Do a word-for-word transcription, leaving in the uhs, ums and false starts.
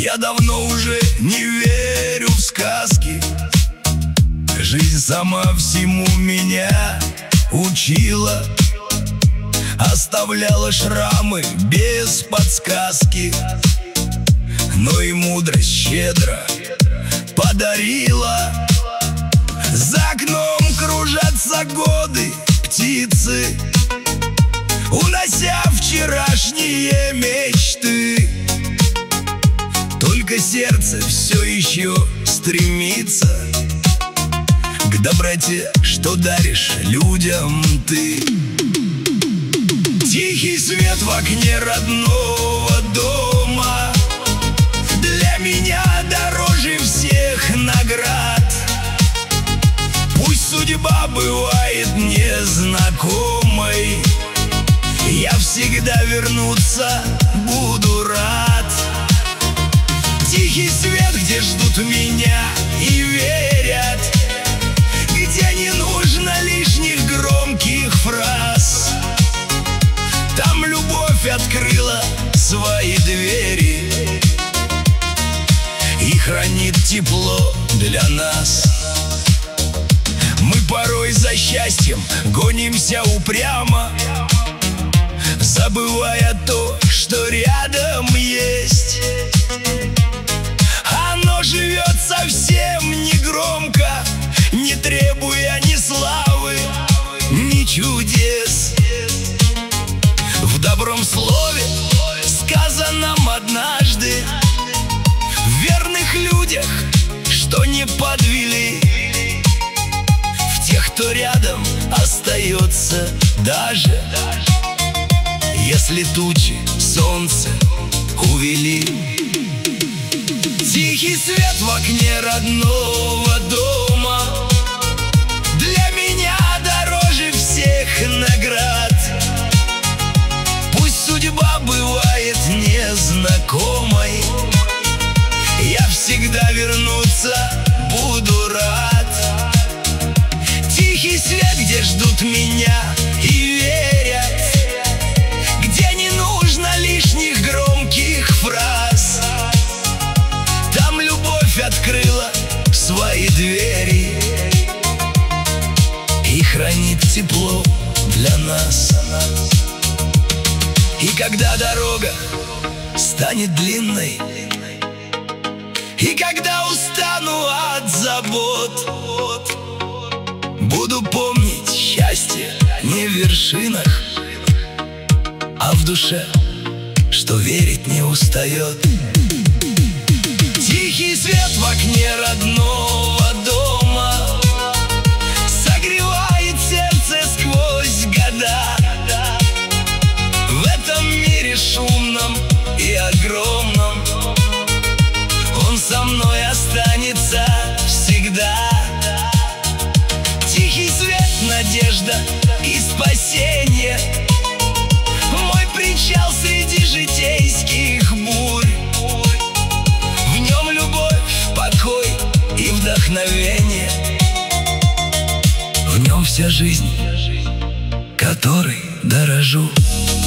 Я давно уже не верю в сказки. Жизнь сама всему меня учила, оставляла шрамы без подсказки, но и мудрость щедро подарила. За окном кружатся годы, птицы, унося вчерашние мечты. Только сердце все еще стремится к доброте, что даришь людям ты. Тихий свет в окне родного дома для меня дороже всех наград. Пусть судьба бывает незнакомой, я всегда вернуться буду рад. Тихий свет, где ждут меня и верят, где не нужно лишних громких фраз. Там любовь открыла свои двери и хранит тепло для нас. Мы порой за счастьем гонимся упрямо, забывая то, что рядом есть. Оно живет совсем негромко, не требуя ни славы, ни чудес. В добром слове, сказанном однажды, в верных людях, что не подвели, в тех, кто рядом остается даже если тучи солнце увели. Тихий свет в окне родного дома для меня дороже всех наград. Пусть судьба бывает незнакомой, я всегда вернуться буду рад. Тихий свет, где ждут меня и верят, где не нужно лишних громких фраз. Там любовь открыла свои двери и хранит тепло для нас. И когда дорога станет длинной, и когда устану от забот, буду помнить счастье не в вершинах, а в душе, что верить не устает. Тихий свет в окне родного дома согревает сердце сквозь года. В этом мире шумном и огромном он со мной останется всегда. Тихий свет, надежда и спасение, мой причал среди житейских бурь. В нем любовь, покой и вдохновение, в нем вся жизнь, которой дорожу.